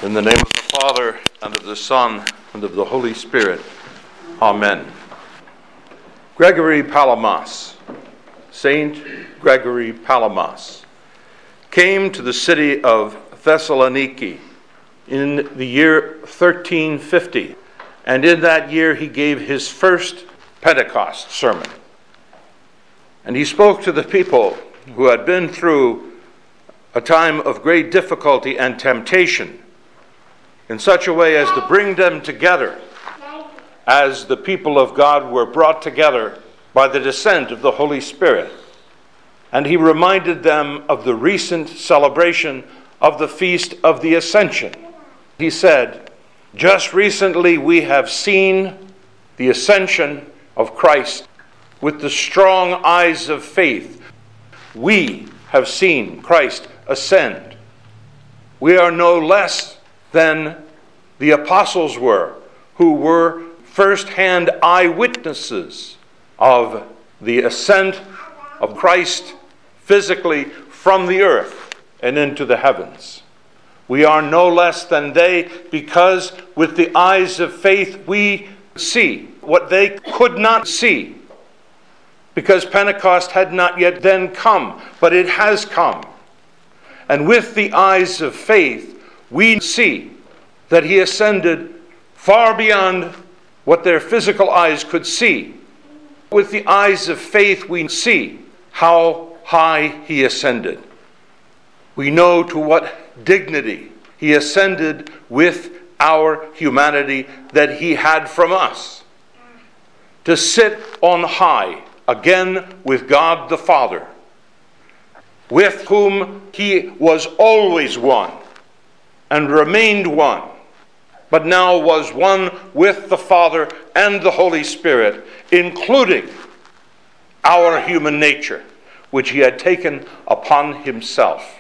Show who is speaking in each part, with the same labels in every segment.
Speaker 1: In the name of the Father, and of the Son, and of the Holy Spirit. Amen. Gregory Palamas, Saint Gregory Palamas, came to the city of Thessaloniki in the year 1350, and in that year he gave his first Pentecost sermon. And he spoke to the people who had been through a time of great difficulty and temptation in such a way as to bring them together as the people of God were brought together by the descent of the Holy Spirit. And he reminded them of the recent celebration of the Feast of the Ascension. He said, "Just recently we have seen the ascension of Christ with the strong eyes of faith. We have seen Christ ascend. We are no less than the apostles were, who were first-hand eyewitnesses of the ascent of Christ physically from the earth and into the heavens. We are no less than they, because with the eyes of faith we see what they could not see, because Pentecost had not yet then come, but it has come. And with the eyes of faith we see that he ascended far beyond what their physical eyes could see. With the eyes of faith we see how high he ascended. We know to what dignity he ascended with our humanity that he had from us, to sit on high again with God the Father, with whom he was always one and remained one, but now was one with the Father and the Holy Spirit, including our human nature, which he had taken upon himself.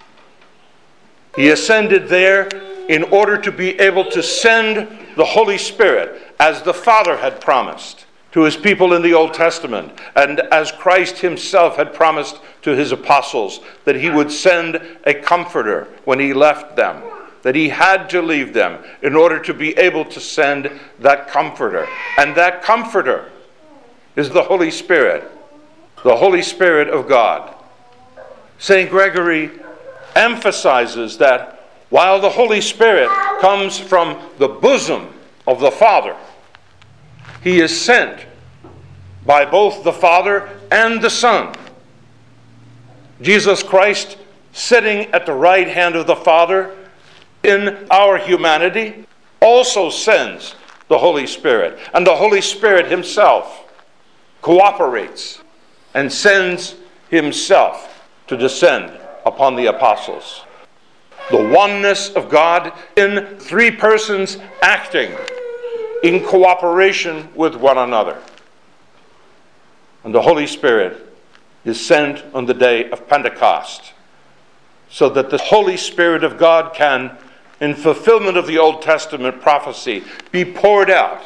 Speaker 1: He ascended there in order to be able to send the Holy Spirit, as the Father had promised to his people in the Old Testament, and as Christ himself had promised to his apostles, that he would send a comforter when he left them, that he had to leave them in order to be able to send that comforter. And that comforter is the Holy Spirit of God. St. Gregory emphasizes that while the Holy Spirit comes from the bosom of the Father, he is sent by both the Father and the Son. Jesus Christ, sitting at the right hand of the Father in our humanity, also sends the Holy Spirit. And the Holy Spirit himself cooperates and sends himself to descend upon the apostles. The oneness of God in three persons acting in cooperation with one another. And the Holy Spirit is sent on the day of Pentecost, so that the Holy Spirit of God can, in fulfillment of the Old Testament prophecy, be poured out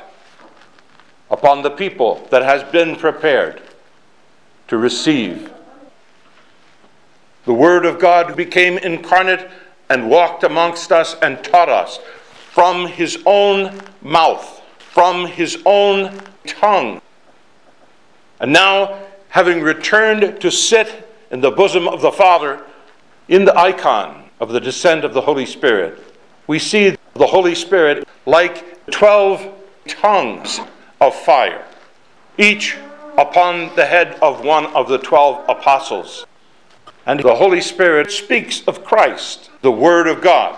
Speaker 1: upon the people that has been prepared to receive. The Word of God became incarnate and walked amongst us and taught us from his own mouth, from his own tongue. And now, having returned to sit in the bosom of the Father, in the icon of the descent of the Holy Spirit, we see the Holy Spirit like 12 tongues of fire, each upon the head of one of the 12 apostles. And the Holy Spirit speaks of Christ, the Word of God.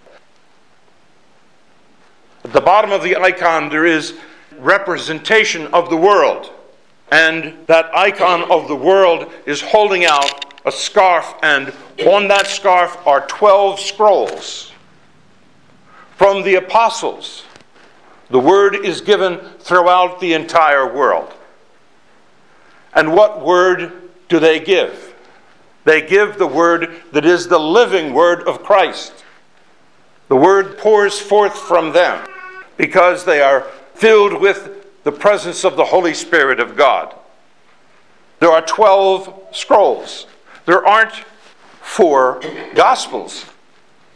Speaker 1: At the bottom of the icon there is representation of the world. And that icon of the world is holding out a scarf, and on that scarf are 12 scrolls from the apostles. The word is given throughout the entire world. And what word do they give? They give the word that is the living word of Christ. The word pours forth from them because they are filled with the presence of the Holy Spirit of God. There are 12 scrolls. There aren't 4 Gospels.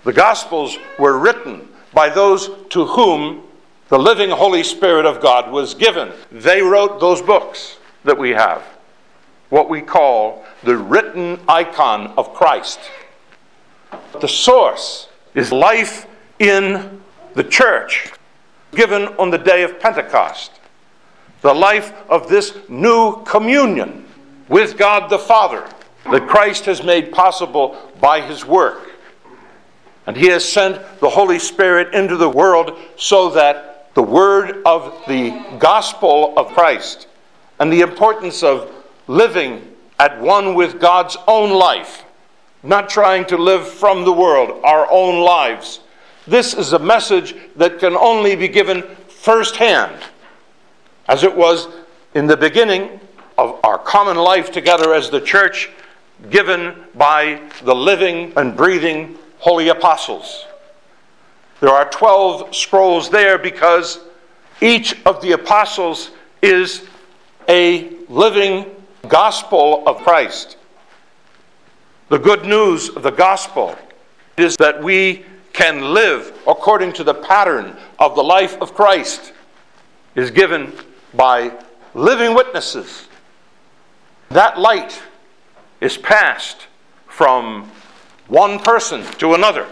Speaker 1: The Gospels were written by those to whom the living Holy Spirit of God was given. They wrote those books that we have, what we call the written icon of Christ. The source is life in the church, given on the day of Pentecost. The life of this new communion with God the Father that Christ has made possible by his work. And he has sent the Holy Spirit into the world so that the word of the gospel of Christ and the importance of living at one with God's own life, not trying to live from the world, our own lives. This is a message that can only be given firsthand, as it was in the beginning of our common life together as the church, given by the living and breathing holy apostles. There are 12 scrolls there because each of the apostles is a living gospel of Christ. The good news of the gospel is that we can live according to the pattern of the life of Christ, is given by living witnesses. That light is passed from one person to another,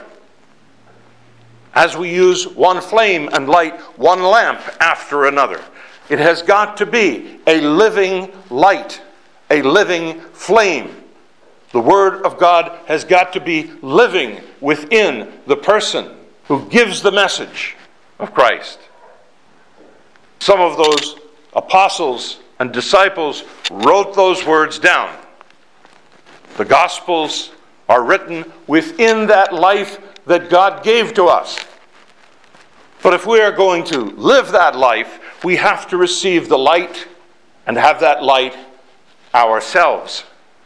Speaker 1: as we use one flame and light one lamp after another. It has got to be a living light, a living flame. The Word of God has got to be living within the person who gives the message of Christ. Some of those apostles and disciples wrote those words down. The Gospels are written within that life that God gave to us. But if we are going to live that life, we have to receive the light and have that light ourselves.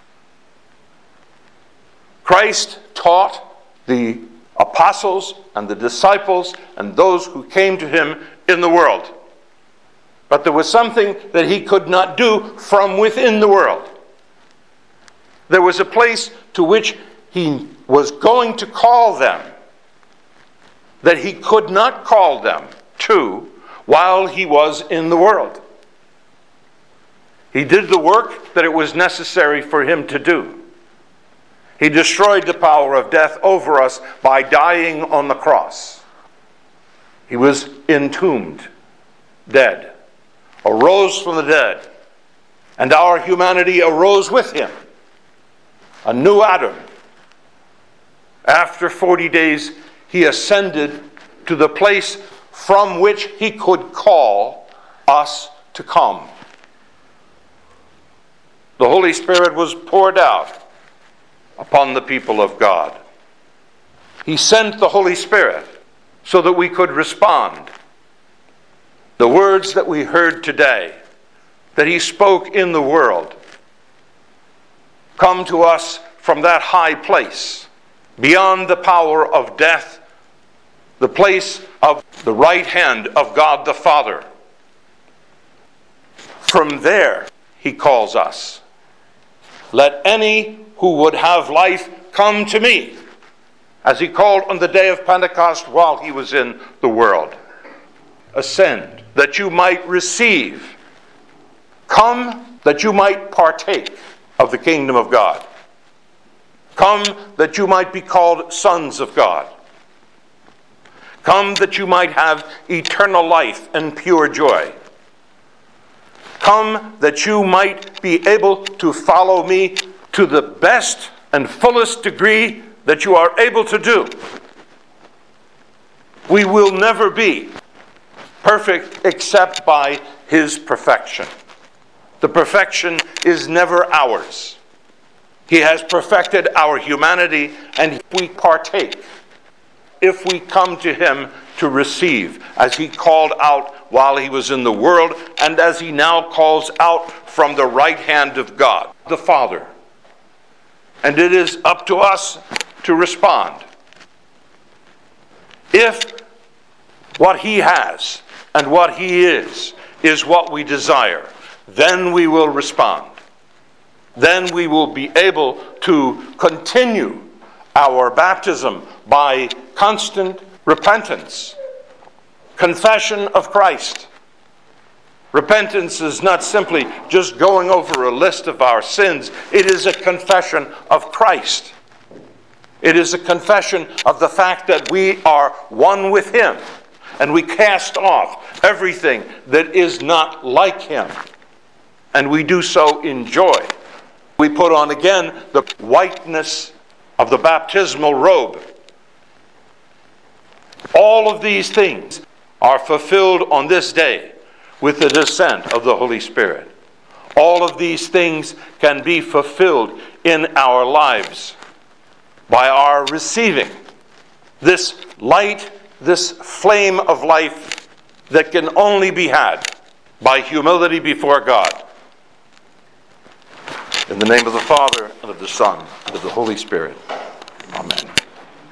Speaker 1: Christ taught the apostles and the disciples and those who came to him in the world. But there was something that he could not do from within the world. There was a place to which he was going to call them that he could not call them to while he was in the world. He did the work that it was necessary for him to do. He destroyed the power of death over us by dying on the cross. He was entombed, dead, arose from the dead, and our humanity arose with him, a new Adam. After 40 days, he ascended to the place from which he could call us to come. The Holy Spirit was poured out upon the people of God. He sent the Holy Spirit so that we could respond. The words that we heard today, that he spoke in the world, come to us from that high place, beyond the power of death, the place of the right hand of God the Father. From there, he calls us. Let any who would have life come to me, as he called on the day of Pentecost while he was in the world. Ascend, that you might receive. Come, that you might partake of the kingdom of God. Come, that you might be called sons of God. Come, that you might have eternal life and pure joy. Come, that you might be able to follow me to the best and fullest degree that you are able to do. We will never be perfect except by his perfection. The perfection is never ours. He has perfected our humanity, and we partake if we come to him to receive, as he called out while he was in the world, and as he now calls out from the right hand of God, the Father. And it is up to us to respond. If what he has and what he is what we desire, then we will respond. Then we will be able to continue our baptism by constant repentance, confession of Christ. Repentance is not simply just going over a list of our sins. It is a confession of Christ. It is a confession of the fact that we are one with Him, and we cast off everything that is not like Him, and we do so in joy. We put on again the whiteness of the baptismal robe. All of these things are fulfilled on this day with the descent of the Holy Spirit. All of these things can be fulfilled in our lives by our receiving this light, this flame of life that can only be had by humility before God. In the name of the Father, and of the Son, and of the Holy Spirit.